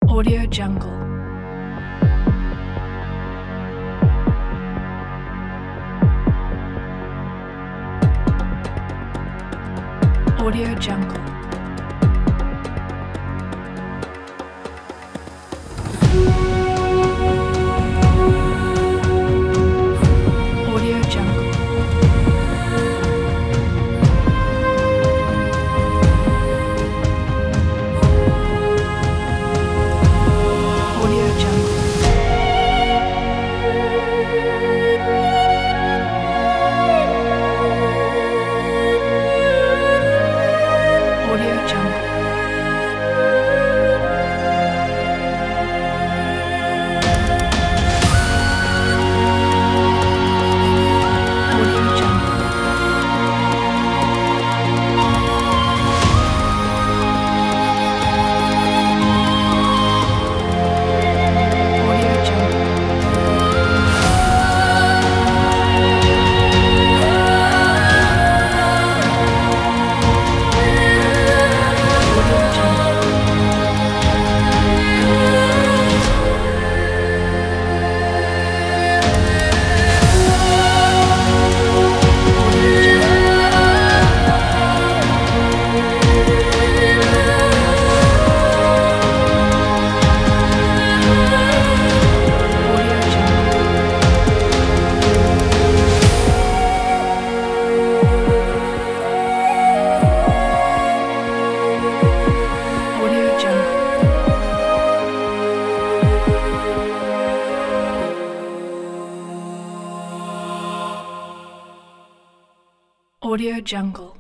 Audio Jungle. Audio Jungle. Audio Jungle. Audio Jungle. Audio Jungle. Audio Jungle. Audio Jungle. Audio Jungle. Audio Jungle. Audio Jungle. Audio Jungle. Audio Jungle.